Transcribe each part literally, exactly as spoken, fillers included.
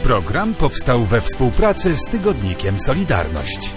Program powstał we współpracy z tygodnikiem Solidarność.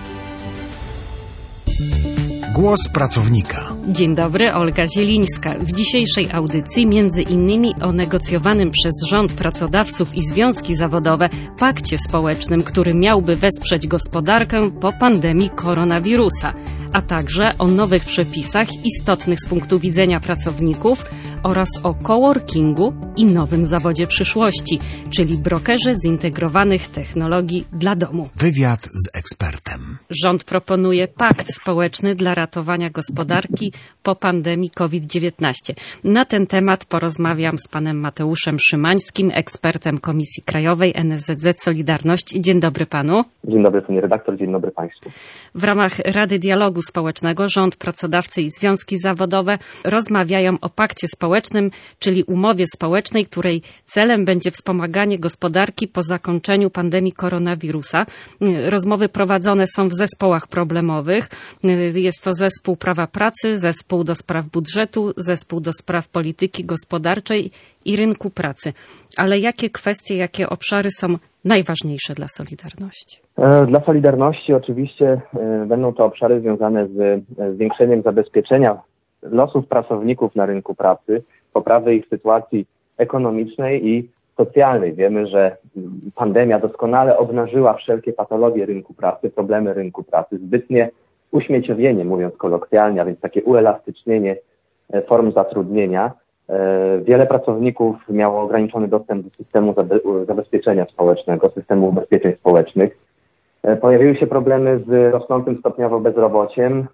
Głos pracownika. Dzień dobry, Olga Zielińska. W dzisiejszej audycji między innymi o negocjowanym przez rząd, pracodawców i związki zawodowe pakcie społecznym, który miałby wesprzeć gospodarkę po pandemii koronawirusa, a także o nowych przepisach istotnych z punktu widzenia pracowników oraz o coworkingu i nowym zawodzie przyszłości, czyli brokerze zintegrowanych technologii dla domu. Wywiad z ekspertem. Rząd proponuje pakt społeczny dla ratowania gospodarki po pandemii kowid dziewiętnaście. Na ten temat porozmawiam z panem Mateuszem Szymańskim, ekspertem Komisji Krajowej N S Z Z Solidarność. Dzień dobry panu. Dzień dobry pani redaktor, dzień dobry państwu. W ramach Rady Dialogu Społecznego rząd, pracodawcy i związki zawodowe rozmawiają o pakcie społecznym, czyli umowie społecznej, której celem będzie wspomaganie gospodarki po zakończeniu pandemii koronawirusa. Rozmowy prowadzone są w zespołach problemowych. Jest to zespół prawa pracy, zespół do spraw budżetu, zespół do spraw polityki gospodarczej i rynku pracy. Ale jakie kwestie, jakie obszary są najważniejsze dla Solidarności? Dla Solidarności oczywiście będą to obszary związane z zwiększeniem zabezpieczenia losów pracowników na rynku pracy, poprawy ich sytuacji ekonomicznej i socjalnej. Wiemy, że pandemia doskonale obnażyła wszelkie patologie rynku pracy, problemy rynku pracy, zbytnie uśmieciowienie, mówiąc kolokwialnie, a więc takie uelastycznienie form zatrudnienia. Wiele pracowników miało ograniczony dostęp do systemu zabezpieczenia społecznego, systemu ubezpieczeń społecznych. Pojawiły się problemy z rosnącym stopniowo bezrobociem.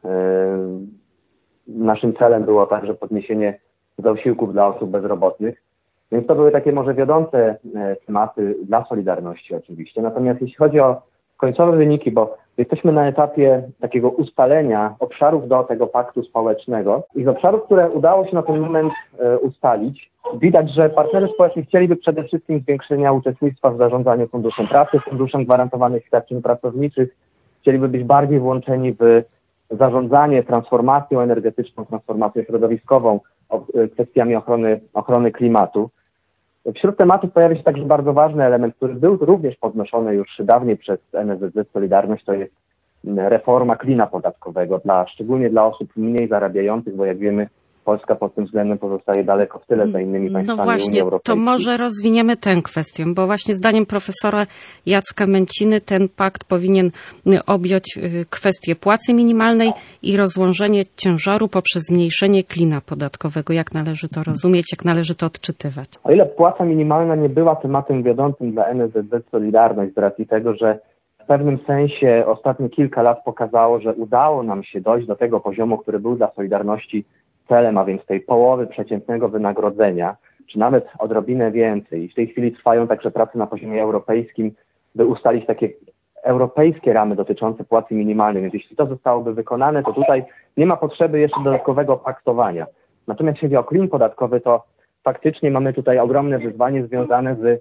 Naszym celem było także podniesienie zasiłków dla osób bezrobotnych. Więc to były takie może wiodące tematy dla Solidarności oczywiście. Natomiast jeśli chodzi o końcowe wyniki, bo jesteśmy na etapie takiego ustalenia obszarów do tego paktu społecznego i z obszarów, które udało się na ten moment e, ustalić, widać, że partnerzy społeczni chcieliby przede wszystkim zwiększenia uczestnictwa w zarządzaniu Funduszem Pracy, Funduszem Gwarantowanych Świadczeń Pracowniczych, chcieliby być bardziej włączeni w zarządzanie transformacją energetyczną, transformacją środowiskową, o, e, kwestiami ochrony, ochrony klimatu. Wśród tematów pojawia się także bardzo ważny element, który był również podnoszony już dawniej przez N S Z Z Solidarność, to jest reforma klina podatkowego, dla, szczególnie dla osób mniej zarabiających, bo jak wiemy, Polska pod tym względem pozostaje daleko w tyle za innymi państwami No właśnie, Unii Europejskiej. To może rozwiniemy tę kwestię, bo właśnie zdaniem profesora Jacka Męciny ten pakt powinien objąć kwestię płacy minimalnej i rozłożenie ciężaru poprzez zmniejszenie klina podatkowego. Jak należy to rozumieć, jak należy to odczytywać? O ile płaca minimalna nie była tematem wiodącym dla N S Z Z Solidarność z racji tego, że w pewnym sensie ostatnie kilka lat pokazało, że udało nam się dojść do tego poziomu, który był dla Solidarności celem, a więc tej połowy przeciętnego wynagrodzenia, czy nawet odrobinę więcej. I w tej chwili trwają także prace na poziomie europejskim, by ustalić takie europejskie ramy dotyczące płacy minimalnej. Więc jeśli to zostałoby wykonane, to tutaj nie ma potrzeby jeszcze dodatkowego paktowania. Natomiast jeśli chodzi o klin podatkowy, to faktycznie mamy tutaj ogromne wyzwanie związane z,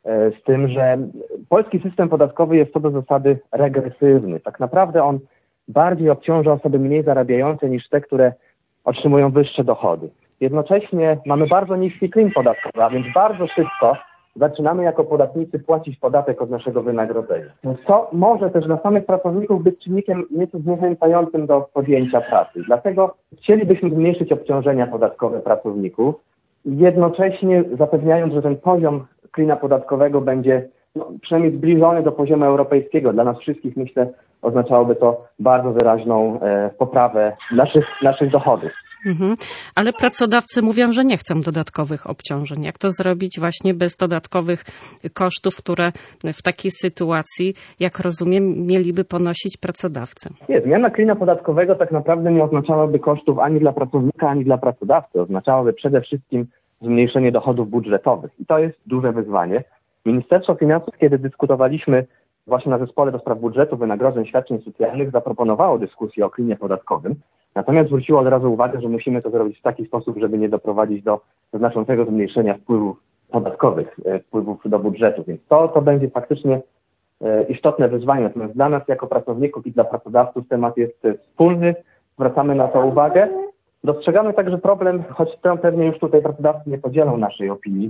z tym, że polski system podatkowy jest co do zasady regresywny. Tak naprawdę on bardziej obciąża osoby mniej zarabiające niż te, które otrzymują wyższe dochody. Jednocześnie mamy bardzo niski klin podatkowy, a więc bardzo szybko zaczynamy jako podatnicy płacić podatek od naszego wynagrodzenia. Co może też dla samych pracowników być czynnikiem nieco zniechęcającym do podjęcia pracy. Dlatego chcielibyśmy zmniejszyć obciążenia podatkowe pracowników, jednocześnie zapewniając, że ten poziom klina podatkowego będzie no, przynajmniej zbliżony do poziomu europejskiego. Dla nas wszystkich, myślę, oznaczałoby to bardzo wyraźną e, poprawę naszych, naszych dochodów. Mhm. Ale pracodawcy mówią, że nie chcą dodatkowych obciążeń. Jak to zrobić właśnie bez dodatkowych kosztów, które w takiej sytuacji, jak rozumiem, mieliby ponosić pracodawcy? Nie, zmiana klina podatkowego tak naprawdę nie oznaczałaby kosztów ani dla pracownika, ani dla pracodawcy. Oznaczałaby przede wszystkim zmniejszenie dochodów budżetowych. I to jest duże wyzwanie. Ministerstwo Finansów, kiedy dyskutowaliśmy właśnie na zespole do spraw budżetu, wynagrodzeń, świadczeń socjalnych, zaproponowało dyskusję o klinie podatkowym. Natomiast zwróciło od razu uwagę, że musimy to zrobić w taki sposób, żeby nie doprowadzić do znaczącego zmniejszenia wpływów podatkowych, wpływów do budżetu. Więc to, to będzie faktycznie istotne wyzwanie. Natomiast dla nas jako pracowników i dla pracodawców temat jest wspólny. Zwracamy na to uwagę. Dostrzegamy także problem, choć pewnie już tutaj pracodawcy nie podzielą naszej opinii,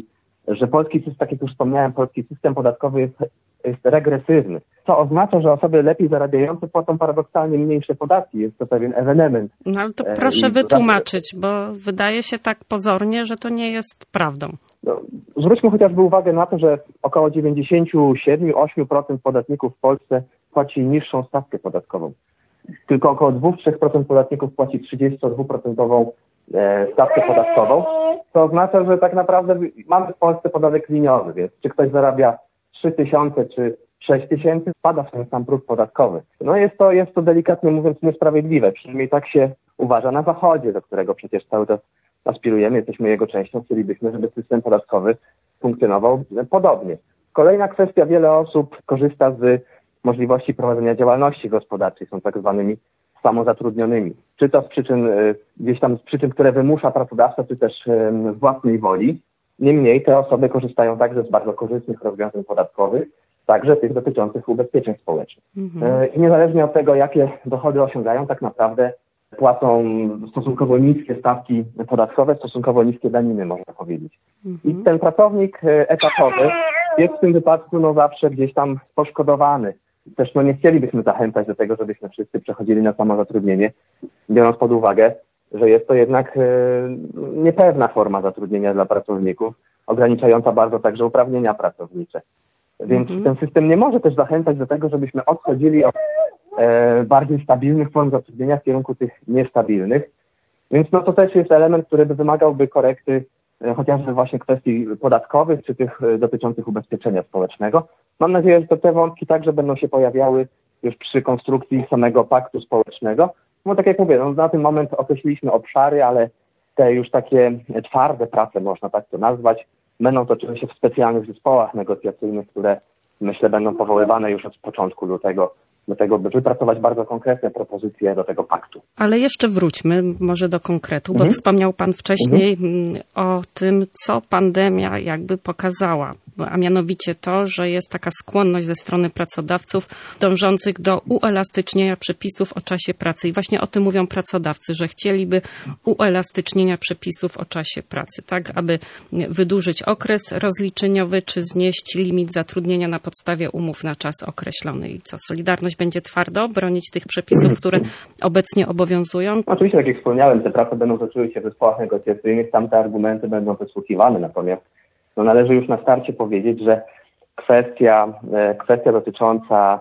że polski system, tak jak już wspomniałem, polski system podatkowy jest, jest regresywny, co oznacza, że osoby lepiej zarabiające płacą paradoksalnie mniejsze podatki. Jest to pewien ewenement. No ale to proszę wytłumaczyć, bo wydaje się tak pozornie, że to nie jest prawdą. No, zwróćmy chociażby uwagę na to, że około dziewięćdziesiąt siedem do ośmiu procent podatników w Polsce płaci niższą stawkę podatkową. Tylko około dwa do trzech procent podatników płaci trzydziestodwuprocentową stawkę podatkową, co oznacza, że tak naprawdę mamy w Polsce podatek liniowy, więc czy ktoś zarabia trzy tysiące czy sześć tysięcy, spada w ten sam próg podatkowy. No jest to, jest to delikatnie mówiąc niesprawiedliwe, przynajmniej tak się uważa na Zachodzie, do którego przecież cały czas aspirujemy, jesteśmy jego częścią, chcielibyśmy, żeby system podatkowy funkcjonował podobnie. Kolejna kwestia, wiele osób korzysta z możliwości prowadzenia działalności gospodarczej, są tak zwanymi samozatrudnionymi. Czy to z przyczyn, gdzieś tam z przyczyn, które wymusza pracodawca, czy też z własnej woli. Niemniej te osoby korzystają także z bardzo korzystnych rozwiązań podatkowych, także tych dotyczących ubezpieczeń społecznych. Mhm. I niezależnie od tego, jakie dochody osiągają, tak naprawdę płacą stosunkowo niskie stawki podatkowe, stosunkowo niskie daniny, można powiedzieć. Mhm. I ten pracownik etatowy jest w tym wypadku no zawsze gdzieś tam poszkodowany. Też no nie chcielibyśmy zachęcać do tego, żebyśmy wszyscy przechodzili na samozatrudnienie, biorąc pod uwagę, że jest to jednak e, niepewna forma zatrudnienia dla pracowników, ograniczająca bardzo także uprawnienia pracownicze. Więc mm-hmm. ten system nie może też zachęcać do tego, żebyśmy odchodzili od e, bardziej stabilnych form zatrudnienia w kierunku tych niestabilnych. Więc no to też jest element, który by wymagałby korekty e, chociażby właśnie kwestii podatkowych, czy tych e, dotyczących ubezpieczenia społecznego. Mam nadzieję, że te wątki także będą się pojawiały już przy konstrukcji samego paktu społecznego. No tak jak mówię, no, na ten moment określiliśmy obszary, ale te już takie twarde prace, można tak to nazwać, będą toczyły się w specjalnych zespołach negocjacyjnych, które myślę będą powoływane już od początku lutego do tego, by wypracować bardzo konkretne propozycje do tego paktu. Ale jeszcze wróćmy może do konkretu, mhm. bo wspomniał Pan wcześniej mhm. o tym, co pandemia jakby pokazała, a mianowicie to, że jest taka skłonność ze strony pracodawców dążących do uelastycznienia przepisów o czasie pracy. I właśnie o tym mówią pracodawcy, że chcieliby uelastycznienia przepisów o czasie pracy, tak aby wydłużyć okres rozliczeniowy, czy znieść limit zatrudnienia na podstawie umów na czas określony. I co, Solidarność będzie twardo bronić tych przepisów, które obecnie obowiązują? Oczywiście, tak jak wspomniałem, te prace będą toczyły się w zespołach negocjacyjnych, tam te argumenty będą wysłuchiwane, natomiast no, należy już na starcie powiedzieć, że kwestia, kwestia dotycząca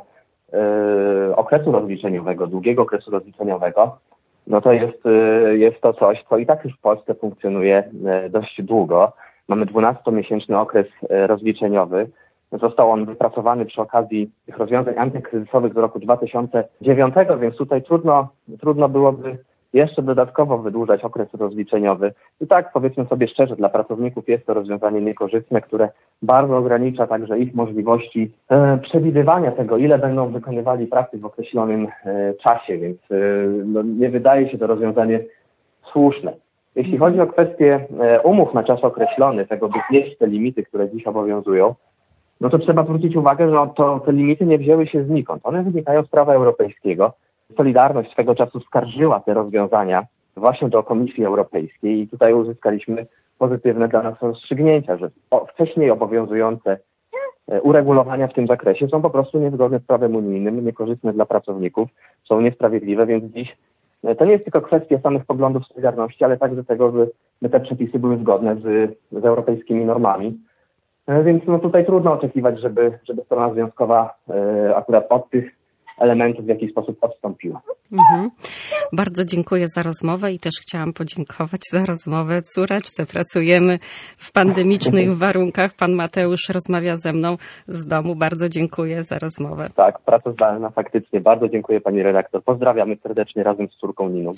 y, okresu rozliczeniowego, długiego okresu rozliczeniowego, no to jest, y, jest to coś, co i tak już w Polsce funkcjonuje y, dość długo. Mamy dwunastomiesięczny okres y, rozliczeniowy. Został on wypracowany przy okazji tych rozwiązań antykryzysowych z roku dwa tysiące dziewiątego, więc tutaj trudno, trudno byłoby jeszcze dodatkowo wydłużać okres rozliczeniowy. I tak, powiedzmy sobie szczerze, dla pracowników jest to rozwiązanie niekorzystne, które bardzo ogranicza także ich możliwości e, przewidywania tego, ile będą wykonywali pracy w określonym e, czasie, więc e, no, nie wydaje się to rozwiązanie słuszne. Jeśli chodzi o kwestię e, umów na czas określony, tego by znieść te limity, które dziś obowiązują, no to trzeba zwrócić uwagę, że to, te limity nie wzięły się znikąd. One wynikają z prawa europejskiego. Solidarność swego czasu skarżyła te rozwiązania właśnie do Komisji Europejskiej i tutaj uzyskaliśmy pozytywne dla nas rozstrzygnięcia, że wcześniej obowiązujące uregulowania w tym zakresie są po prostu niezgodne z prawem unijnym, niekorzystne dla pracowników, są niesprawiedliwe, więc dziś to nie jest tylko kwestia samych poglądów Solidarności, ale także tego, by te przepisy były zgodne z, z europejskimi normami. Więc no tutaj trudno oczekiwać, żeby, żeby strona związkowa e, akurat od tych elementów w jakiś sposób odstąpiła. Mhm. Bardzo dziękuję za rozmowę i też chciałam podziękować za rozmowę córeczce. Pracujemy w pandemicznych warunkach. Pan Mateusz rozmawia ze mną z domu. Bardzo dziękuję za rozmowę. Tak, praca zdalna faktycznie. Bardzo dziękuję pani redaktor. Pozdrawiamy serdecznie razem z córką Niną.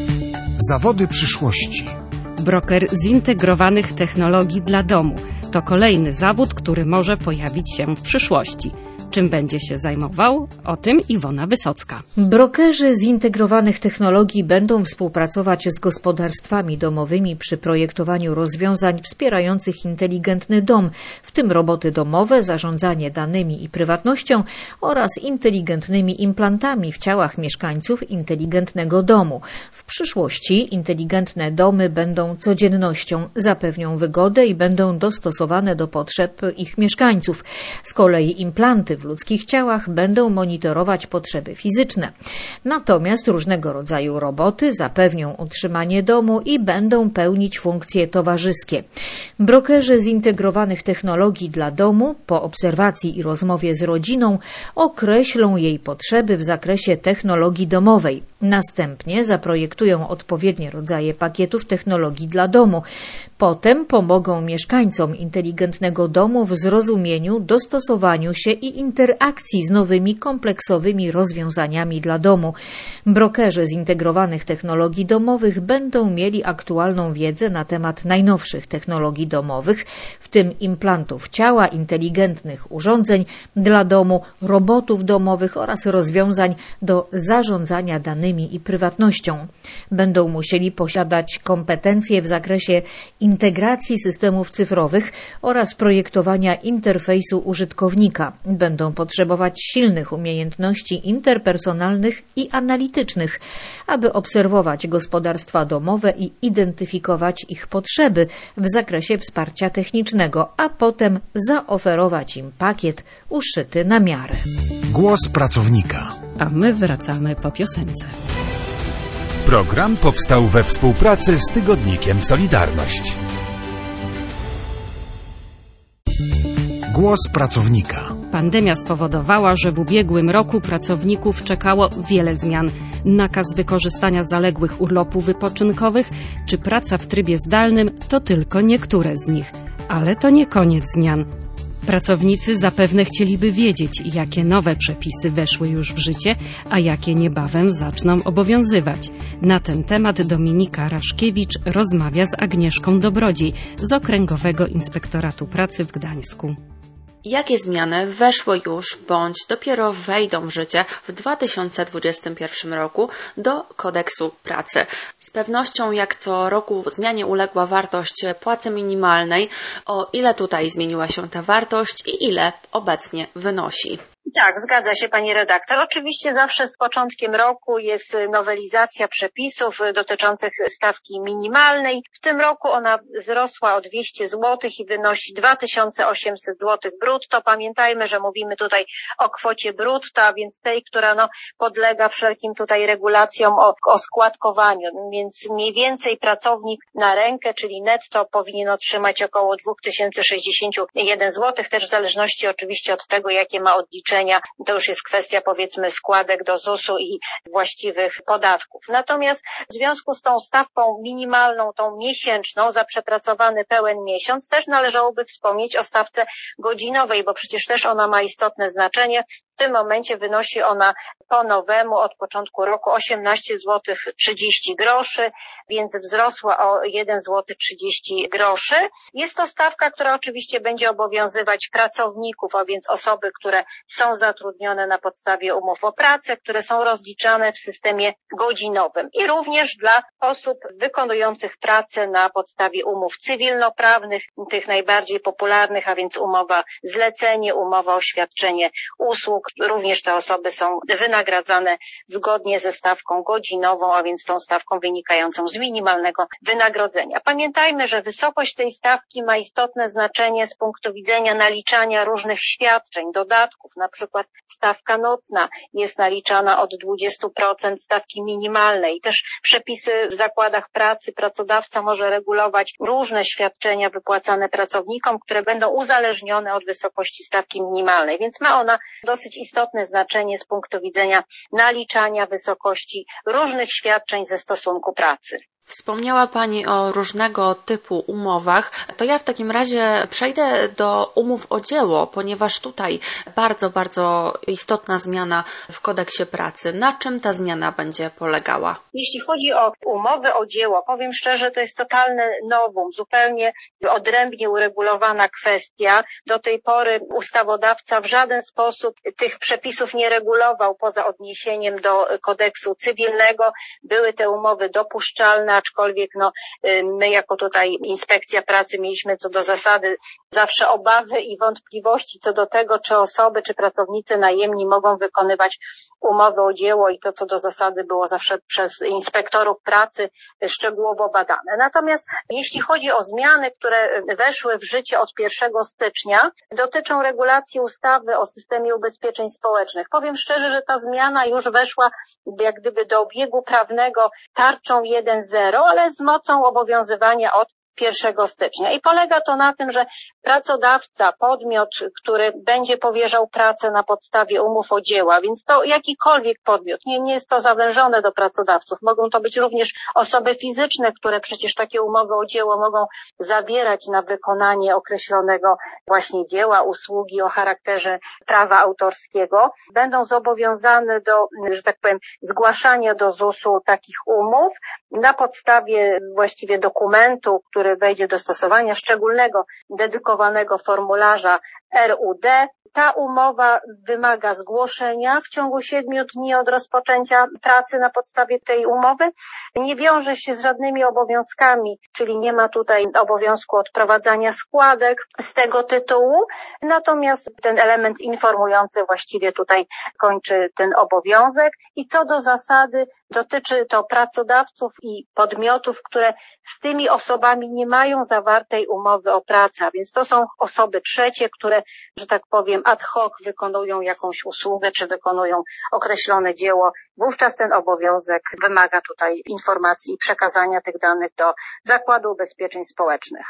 Zawody przyszłości. Broker zintegrowanych technologii dla domu. To kolejny zawód, który może pojawić się w przyszłości. Czym będzie się zajmował? O tym Iwona Wysocka. Brokerzy zintegrowanych technologii będą współpracować z gospodarstwami domowymi przy projektowaniu rozwiązań wspierających inteligentny dom, w tym roboty domowe, zarządzanie danymi i prywatnością oraz inteligentnymi implantami w ciałach mieszkańców inteligentnego domu. W przyszłości inteligentne domy będą codziennością, zapewnią wygodę i będą dostosowane do potrzeb ich mieszkańców. Z kolei implanty w ludzkich ciałach będą monitorować potrzeby fizyczne. Natomiast różnego rodzaju roboty zapewnią utrzymanie domu i będą pełnić funkcje towarzyskie. Brokerzy zintegrowanych technologii dla domu po obserwacji i rozmowie z rodziną określą jej potrzeby w zakresie technologii domowej. Następnie zaprojektują odpowiednie rodzaje pakietów technologii dla domu. Potem pomogą mieszkańcom inteligentnego domu w zrozumieniu, dostosowaniu się i interakcji z nowymi kompleksowymi rozwiązaniami dla domu. Brokerzy zintegrowanych technologii domowych będą mieli aktualną wiedzę na temat najnowszych technologii domowych, w tym implantów ciała, inteligentnych urządzeń dla domu, robotów domowych oraz rozwiązań do zarządzania danymi i prywatnością. Będą musieli posiadać kompetencje w zakresie integracji systemów cyfrowych oraz projektowania interfejsu użytkownika. Będą potrzebować silnych umiejętności interpersonalnych i analitycznych, aby obserwować gospodarstwa domowe i identyfikować ich potrzeby w zakresie wsparcia technicznego, a potem zaoferować im pakiet uszyty na miarę. Głos pracownika. A my wracamy po piosence. Program powstał we współpracy z tygodnikiem Solidarność. Głos pracownika. Pandemia spowodowała, że w ubiegłym roku pracowników czekało wiele zmian. Nakaz wykorzystania zaległych urlopów wypoczynkowych czy praca w trybie zdalnym to tylko niektóre z nich. Ale to nie koniec zmian. Pracownicy zapewne chcieliby wiedzieć, jakie nowe przepisy weszły już w życie, a jakie niebawem zaczną obowiązywać. Na ten temat Dominika Raszkiewicz rozmawia z Agnieszką Dobrodziej z Okręgowego Inspektoratu Pracy w Gdańsku. Jakie zmiany weszły już bądź dopiero wejdą w życie w dwa tysiące dwudziestym pierwszym roku do kodeksu pracy? Z pewnością jak co roku zmianie uległa wartość płacy minimalnej. O ile tutaj zmieniła się ta wartość i ile obecnie wynosi? Tak, zgadza się pani redaktor. Oczywiście zawsze z początkiem roku jest nowelizacja przepisów dotyczących stawki minimalnej. W tym roku ona wzrosła o dwieście złotych i wynosi dwa tysiące osiemset złotych brutto. Pamiętajmy, że mówimy tutaj o kwocie brutto, a więc tej, która no, podlega wszelkim tutaj regulacjom o, o składkowaniu. Więc mniej więcej pracownik na rękę, czyli netto, powinien otrzymać około dwa tysiące sześćdziesiąt jeden złotych, też w zależności oczywiście od tego, jakie ma odliczenia. To już jest kwestia, powiedzmy, składek do zusu i właściwych podatków. Natomiast w związku z tą stawką minimalną, tą miesięczną za przepracowany pełen miesiąc, też należałoby wspomnieć o stawce godzinowej, bo przecież też ona ma istotne znaczenie. W tym momencie wynosi ona po nowemu od początku roku osiemnaście złotych trzydzieści groszy, więc wzrosła o jeden złoty trzydzieści groszy. Jest to stawka, która oczywiście będzie obowiązywać pracowników, a więc osoby, które są zatrudnione na podstawie umów o pracę, które są rozliczane w systemie godzinowym i również dla osób wykonujących pracę na podstawie umów cywilnoprawnych, tych najbardziej popularnych, a więc umowa zlecenie, umowa o świadczenie usług. Również te osoby są wynagradzane zgodnie ze stawką godzinową, a więc tą stawką wynikającą z minimalnego wynagrodzenia. Pamiętajmy, że wysokość tej stawki ma istotne znaczenie z punktu widzenia naliczania różnych świadczeń, dodatków. Na przykład stawka nocna jest naliczana od dwudziestu procent stawki minimalnej. Też przepisy w zakładach pracy pracodawca może regulować różne świadczenia wypłacane pracownikom, które będą uzależnione od wysokości stawki minimalnej, więc ma ona dosyć istotne znaczenie z punktu widzenia naliczania wysokości różnych świadczeń ze stosunku pracy. Wspomniała Pani o różnego typu umowach. To ja w takim razie przejdę do umów o dzieło, ponieważ tutaj bardzo, bardzo istotna zmiana w kodeksie pracy. Na czym ta zmiana będzie polegała? Jeśli chodzi o umowy o dzieło, powiem szczerze, to jest totalne nowum, zupełnie odrębnie uregulowana kwestia. Do tej pory ustawodawca w żaden sposób tych przepisów nie regulował poza odniesieniem do kodeksu cywilnego. Były te umowy dopuszczalne, aczkolwiek no, my jako tutaj Inspekcja Pracy mieliśmy co do zasady zawsze obawy i wątpliwości co do tego, czy osoby, czy pracownicy najemni mogą wykonywać umowy o dzieło i to co do zasady było zawsze przez inspektorów pracy szczegółowo badane. Natomiast jeśli chodzi o zmiany, które weszły w życie od pierwszego stycznia, dotyczą regulacji ustawy o systemie ubezpieczeń społecznych. Powiem szczerze, że ta zmiana już weszła jak gdyby do obiegu prawnego tarczą jeden zero, ale z mocą obowiązywania od pierwszego stycznia. I polega to na tym, że pracodawca, podmiot, który będzie powierzał pracę na podstawie umów o dzieła, więc to jakikolwiek podmiot, nie, nie jest to zawężone do pracodawców. Mogą to być również osoby fizyczne, które przecież takie umowy o dzieło mogą zawierać na wykonanie określonego właśnie dzieła, usługi o charakterze prawa autorskiego. Będą zobowiązane do, że tak powiem, zgłaszania do zusu takich umów na podstawie właściwie dokumentu, który wejdzie do stosowania, szczególnego, dedykowanego formularza R U D. Ta umowa wymaga zgłoszenia w ciągu siedmiu dni od rozpoczęcia pracy na podstawie tej umowy. Nie wiąże się z żadnymi obowiązkami, czyli nie ma tutaj obowiązku odprowadzania składek z tego tytułu. Natomiast ten element informujący właściwie tutaj kończy ten obowiązek. I co do zasady dotyczy to pracodawców i podmiotów, które z tymi osobami nie mają zawartej umowy o pracę, a więc to są osoby trzecie, które, że tak powiem, ad hoc wykonują jakąś usługę, czy wykonują określone dzieło. Wówczas ten obowiązek wymaga tutaj informacji i przekazania tych danych do Zakładu Ubezpieczeń Społecznych.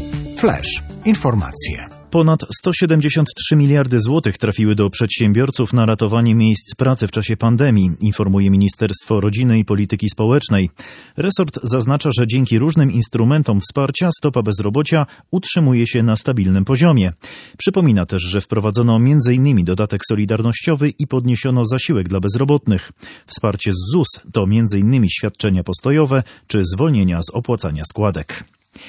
Flash. Informacje. Ponad sto siedemdziesiąt trzy miliardy złotych trafiły do przedsiębiorców na ratowanie miejsc pracy w czasie pandemii, informuje Ministerstwo Rodziny i Polityki Społecznej. Resort zaznacza, że dzięki różnym instrumentom wsparcia stopa bezrobocia utrzymuje się na stabilnym poziomie. Przypomina też, że wprowadzono między innymi dodatek solidarnościowy i podniesiono zasiłek dla bezrobotnych. Wsparcie z Z U S to między innymi świadczenia postojowe czy zwolnienia z opłacania składek.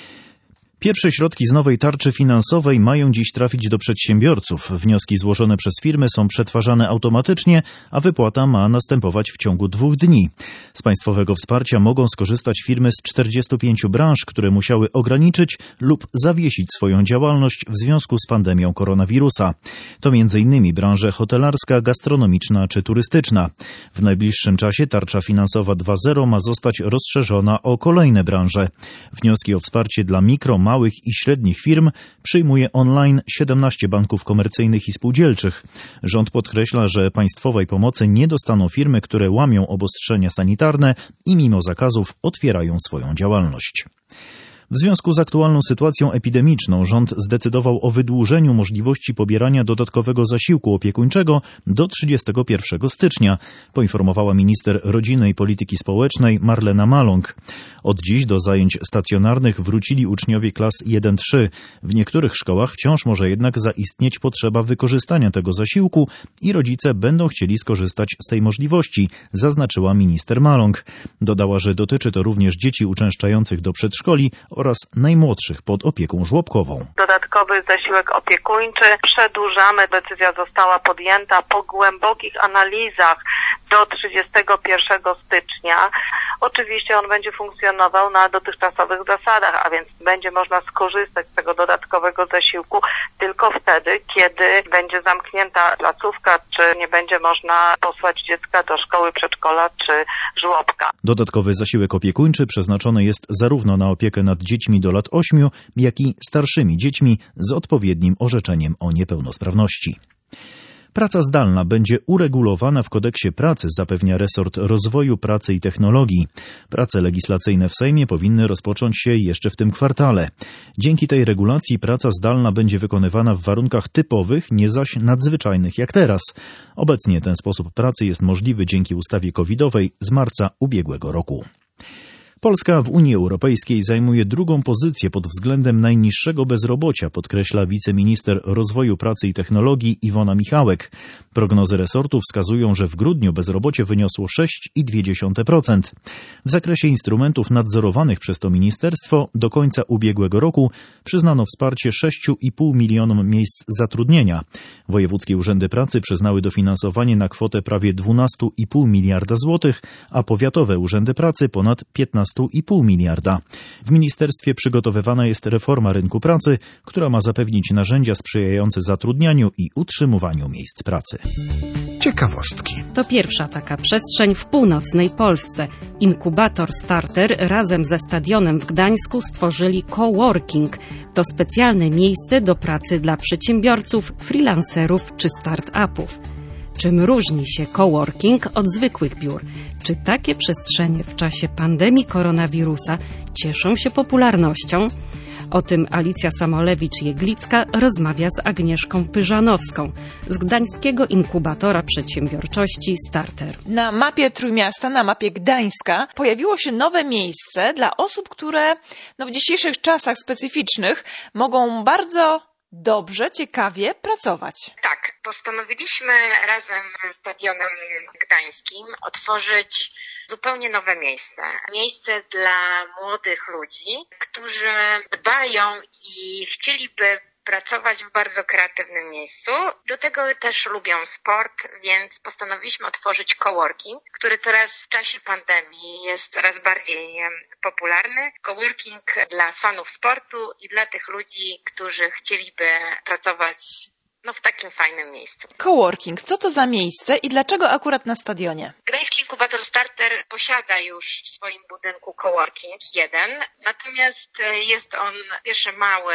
Pierwsze środki z nowej tarczy finansowej mają dziś trafić do przedsiębiorców. Wnioski złożone przez firmy są przetwarzane automatycznie, a wypłata ma następować w ciągu dwóch dni. Z państwowego wsparcia mogą skorzystać firmy z czterdziestu pięciu branż, które musiały ograniczyć lub zawiesić swoją działalność w związku z pandemią koronawirusa. To między innymi branże hotelarska, gastronomiczna czy turystyczna. W najbliższym czasie tarcza finansowa dwa zero ma zostać rozszerzona o kolejne branże. Wnioski o wsparcie dla mikro, małych i średnich firm przyjmuje online siedemnaście banków komercyjnych i spółdzielczych. Rząd podkreśla, że państwowej pomocy nie dostaną firmy, które łamią obostrzenia sanitarne i mimo zakazów otwierają swoją działalność. W związku z aktualną sytuacją epidemiczną rząd zdecydował o wydłużeniu możliwości pobierania dodatkowego zasiłku opiekuńczego do trzydziestego pierwszego stycznia, poinformowała minister Rodziny i Polityki Społecznej Marlena Maląg. Od dziś do zajęć stacjonarnych wrócili uczniowie klas jeden trzy. W niektórych szkołach wciąż może jednak zaistnieć potrzeba wykorzystania tego zasiłku i rodzice będą chcieli skorzystać z tej możliwości, zaznaczyła minister Maląg. Dodała, że dotyczy to również dzieci uczęszczających do przedszkoli oraz najmłodszych pod opieką żłobkową. Dodatkowy zasiłek opiekuńczy przedłużamy. Decyzja została podjęta po głębokich analizach do trzydziestego pierwszego stycznia. Oczywiście on będzie funkcjonował na dotychczasowych zasadach, a więc będzie można skorzystać z tego dodatkowego zasiłku tylko wtedy, kiedy będzie zamknięta placówka, czy nie będzie można posłać dziecka do szkoły, przedszkola czy żłobka. Dodatkowy zasiłek opiekuńczy przeznaczony jest zarówno na opiekę nad dziećmi do lat ośmiu, jak i starszymi dziećmi z odpowiednim orzeczeniem o niepełnosprawności. Praca zdalna będzie uregulowana w kodeksie pracy, zapewnia resort rozwoju pracy i technologii. Prace legislacyjne w Sejmie powinny rozpocząć się jeszcze w tym kwartale. Dzięki tej regulacji praca zdalna będzie wykonywana w warunkach typowych, nie zaś nadzwyczajnych jak teraz. Obecnie ten sposób pracy jest możliwy dzięki ustawie covidowej z marca ubiegłego roku. Polska w Unii Europejskiej zajmuje drugą pozycję pod względem najniższego bezrobocia, podkreśla wiceminister rozwoju pracy i technologii Iwona Michałek. Prognozy resortu wskazują, że w grudniu bezrobocie wyniosło sześć przecinek dwa procent. W zakresie instrumentów nadzorowanych przez to ministerstwo do końca ubiegłego roku przyznano wsparcie sześć przecinek pięć milionom miejsc zatrudnienia. Wojewódzkie urzędy pracy przyznały dofinansowanie na kwotę prawie dwanaście przecinek pięć miliarda złotych, a powiatowe urzędy pracy ponad piętnaście przecinek pięć miliarda. W ministerstwie przygotowywana jest reforma rynku pracy, która ma zapewnić narzędzia sprzyjające zatrudnianiu i utrzymywaniu miejsc pracy. Ciekawostki. To pierwsza taka przestrzeń w północnej Polsce. Inkubator Starter razem ze stadionem w Gdańsku stworzyli coworking. To specjalne miejsce do pracy dla przedsiębiorców, freelancerów czy start-upów. Czym różni się coworking od zwykłych biur? Czy takie przestrzenie w czasie pandemii koronawirusa cieszą się popularnością? O tym Alicja Samolewicz-Jeglicka rozmawia z Agnieszką Pyżanowską z Gdańskiego Inkubatora Przedsiębiorczości Starter. Na mapie Trójmiasta, na mapie Gdańska pojawiło się nowe miejsce dla osób, które no, w dzisiejszych czasach specyficznych mogą bardzo dobrze, ciekawie pracować. Tak, postanowiliśmy razem ze Stadionem Gdańskim otworzyć zupełnie nowe miejsce. Miejsce dla młodych ludzi, którzy dbają i chcieliby pracować w bardzo kreatywnym miejscu. Do tego też lubią sport, więc postanowiliśmy otworzyć coworking, który teraz w czasie pandemii jest coraz bardziej popularny. Coworking dla fanów sportu i dla tych ludzi, którzy chcieliby pracować no, w takim fajnym miejscu. Coworking, co to za miejsce i dlaczego akurat na stadionie? Gdański Inkubator Starter posiada już w swoim budynku coworking jeden, natomiast jest on pierwszy mały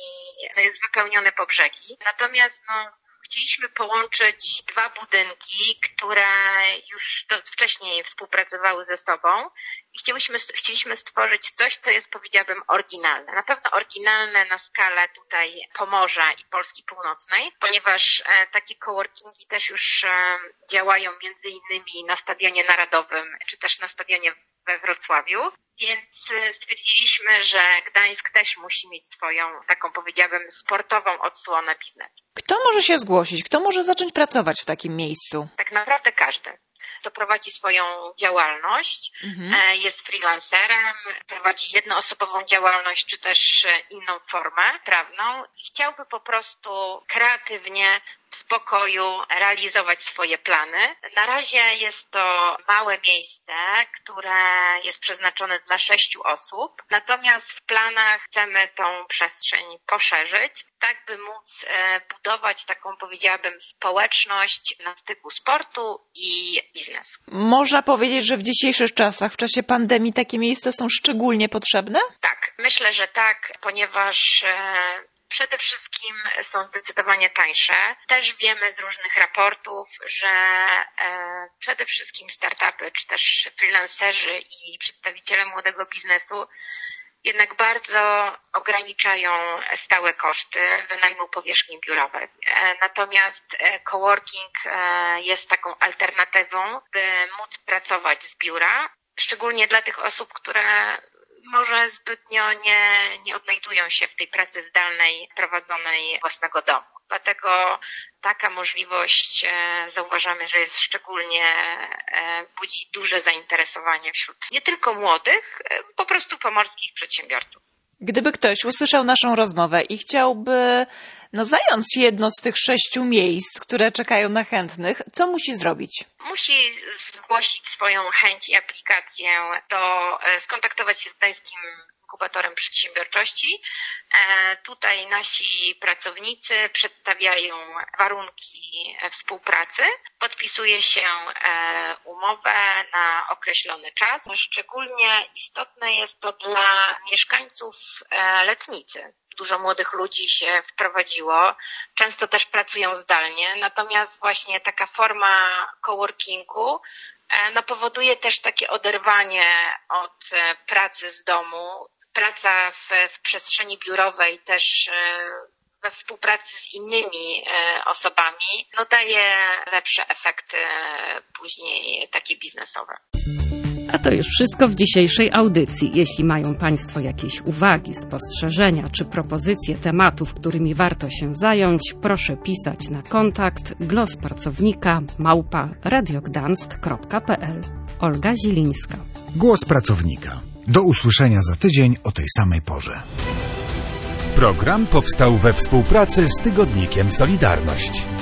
i jest wypełniony po brzegi. Natomiast no, chcieliśmy połączyć dwa budynki, które już wcześniej współpracowały ze sobą i chcieliśmy, chcieliśmy stworzyć coś, co jest, powiedziałabym, oryginalne. Na pewno oryginalne na skalę tutaj Pomorza i Polski Północnej, ponieważ e, takie coworkingi też już e, działają między innymi na Stadionie Narodowym, czy też na stadionie we Wrocławiu. Więc stwierdziliśmy, że Gdańsk też musi mieć swoją, taką powiedziałabym, sportową odsłonę biznesu. Kto może się zgłosić? Kto może zacząć pracować w takim miejscu? Tak naprawdę każdy. Kto prowadzi swoją działalność, mhm. jest freelancerem, prowadzi jednoosobową działalność, czy też inną formę prawną i chciałby po prostu kreatywnie, w spokoju realizować swoje plany. Na razie jest to małe miejsce, które jest przeznaczone dla sześciu osób, natomiast w planach chcemy tą przestrzeń poszerzyć, tak by móc budować taką, powiedziałabym, społeczność na styku sportu i biznesu. Można powiedzieć, że w dzisiejszych czasach, w czasie pandemii takie miejsca są szczególnie potrzebne? Tak, myślę, że tak, ponieważ przede wszystkim są zdecydowanie tańsze. Też wiemy z różnych raportów, że e, przede wszystkim startupy, czy też freelancerzy i przedstawiciele młodego biznesu jednak bardzo ograniczają stałe koszty wynajmu powierzchni biurowej. E, natomiast e, coworking e, jest taką alternatywą, by móc pracować z biura, szczególnie dla tych osób, które może zbytnio nie, nie odnajdują się w tej pracy zdalnej prowadzonej własnego domu. Dlatego taka możliwość e, zauważamy, że jest szczególnie e, budzi duże zainteresowanie wśród nie tylko młodych, e, po prostu pomorskich przedsiębiorców. Gdyby ktoś usłyszał naszą rozmowę i chciałby no, zająć jedno z tych sześciu miejsc, które czekają na chętnych, co musi zrobić? Musi zgłosić swoją chęć i aplikację, do, skontaktować się z Gdańskim Inkubatorem Przedsiębiorczości. E, tutaj nasi pracownicy przedstawiają warunki współpracy, podpisuje się e, umowę na określony czas. Szczególnie istotne jest to dla mieszkańców e, Letnicy. Dużo młodych ludzi się wprowadziło, często też pracują zdalnie, natomiast właśnie taka forma coworkingu e, no, powoduje też takie oderwanie od e, pracy z domu. Praca w, w przestrzeni biurowej też we współpracy z innymi osobami no daje lepsze efekty później takie biznesowe. A to już wszystko w dzisiejszej audycji. Jeśli mają Państwo jakieś uwagi, spostrzeżenia czy propozycje tematów, którymi warto się zająć, proszę pisać na kontakt głospracownika małpa radiogdansk kropka p l. Olga Zilińska. Głos pracownika. Do usłyszenia za tydzień o tej samej porze. Program powstał we współpracy z tygodnikiem Solidarność.